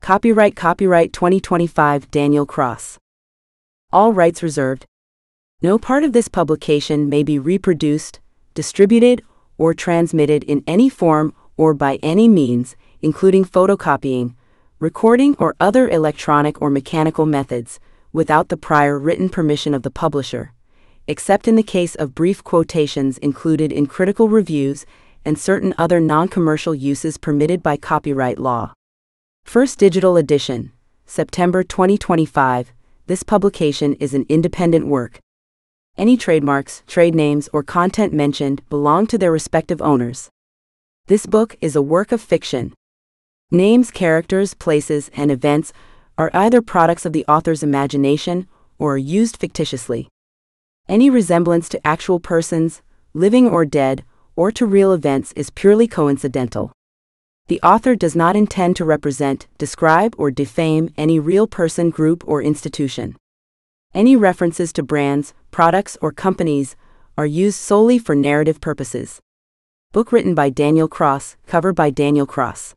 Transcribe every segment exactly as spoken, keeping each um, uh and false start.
Copyright Copyright twenty twenty-five Daniel Cross. All rights reserved. No part of this publication may be reproduced, distributed, or transmitted in any form or by any means, including photocopying, recording, or other electronic or mechanical methods, without the prior written permission of the publisher, except in the case of brief quotations included in critical reviews and certain other non-commercial uses permitted by copyright law. First Digital Edition, September twenty twenty-five. This publication is an independent work. Any trademarks, trade names, or content mentioned belong to their respective owners. This book is a work of fiction. Names, characters, places, and events are either products of the author's imagination or are used fictitiously. Any resemblance to actual persons, living or dead, or to real events is purely coincidental. The author does not intend to represent, describe, or defame any real person, group, or institution. Any references to brands, products, or companies are used solely for narrative purposes. Book written by Daniel Cross, cover by Daniel Cross.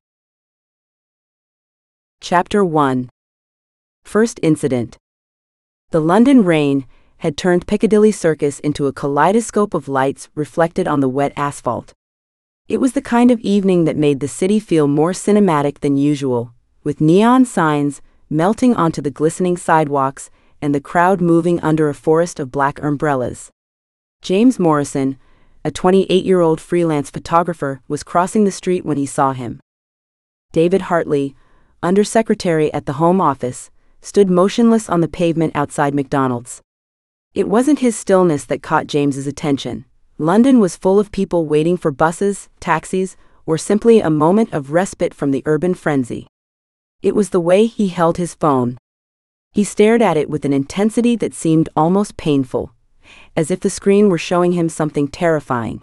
Chapter one. First Incident. The London rain had turned Piccadilly Circus into a kaleidoscope of lights reflected on the wet asphalt. It was the kind of evening that made the city feel more cinematic than usual, with neon signs melting onto the glistening sidewalks and the crowd moving under a forest of black umbrellas. James Morrison, a twenty-eight-year-old freelance photographer, was crossing the street when he saw him. David Hartley, undersecretary at the Home Office, stood motionless on the pavement outside McDonald's. It wasn't his stillness that caught James's attention. London was full of people waiting for buses, taxis, or simply a moment of respite from the urban frenzy. It was the way he held his phone. He stared at it with an intensity that seemed almost painful, as if the screen were showing him something terrifying.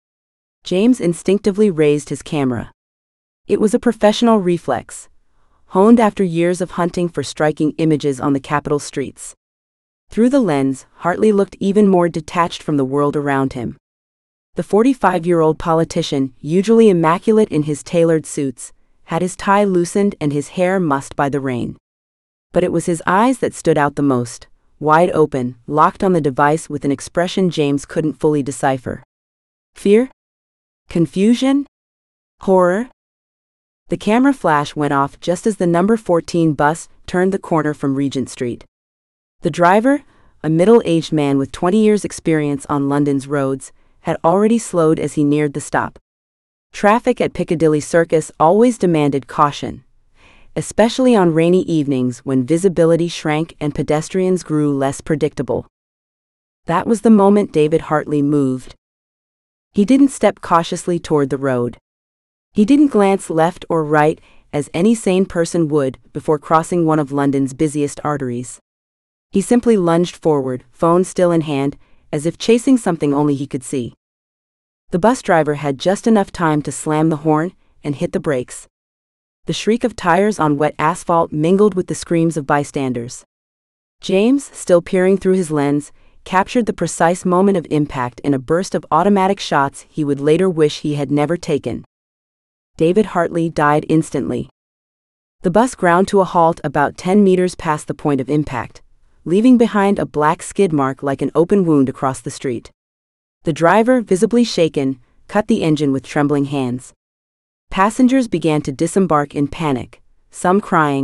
James instinctively raised his camera. It was a professional reflex, honed after years of hunting for striking images on the capital streets. Through the lens, Hartley looked even more detached from the world around him. The forty-five-year-old politician, usually immaculate in his tailored suits, had his tie loosened and his hair mussed by the rain. But it was his eyes that stood out the most, wide open, locked on the device with an expression James couldn't fully decipher. Fear? Confusion? Horror? The camera flash went off just as the number fourteen bus turned the corner from Regent Street. The driver, a middle-aged man with twenty years' experience on London's roads, had already slowed as he neared the stop. Traffic at Piccadilly Circus always demanded caution, especially on rainy evenings when visibility shrank and pedestrians grew less predictable. That was the moment David Hartley moved. He didn't step cautiously toward the road. He didn't glance left or right as any sane person would before crossing one of London's busiest arteries. He simply lunged forward, phone still in hand, as if chasing something only he could see. The bus driver had just enough time to slam the horn and hit the brakes. The shriek of tires on wet asphalt mingled with the screams of bystanders. James, still peering through his lens, captured the precise moment of impact in a burst of automatic shots he would later wish he had never taken. David Hartley died instantly. The bus ground to a halt about ten meters past the point of impact, leaving behind a black skid mark like an open wound across the street. The driver, visibly shaken, cut the engine with trembling hands. Passengers began to disembark in panic, some crying,